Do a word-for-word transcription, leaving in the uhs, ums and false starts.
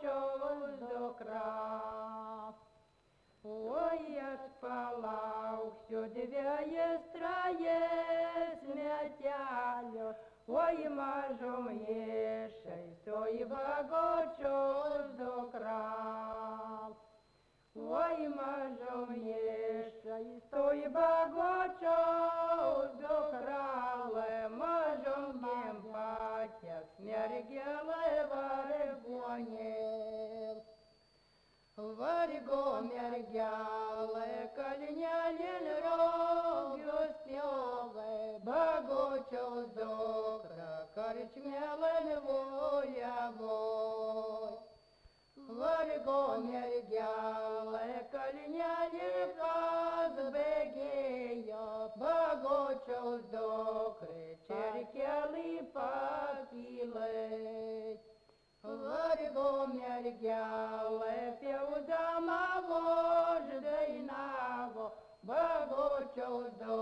багочу до крав. Ой, я спала, все девяе страе смятялю, ой, мажом ешей, стой багочу до крав. Ой, мажом ешей, стой багочу до крале, мажом гем патяк, смергеле варгонел. Варго мергяле, калинялен рогю спеле, багочу до кра, корчмелен воявой. Варго мергяле, калинялен казбегея, багочу до кре, черкели пакиле. Варго мергяле, певдама вождейнаво, багочу до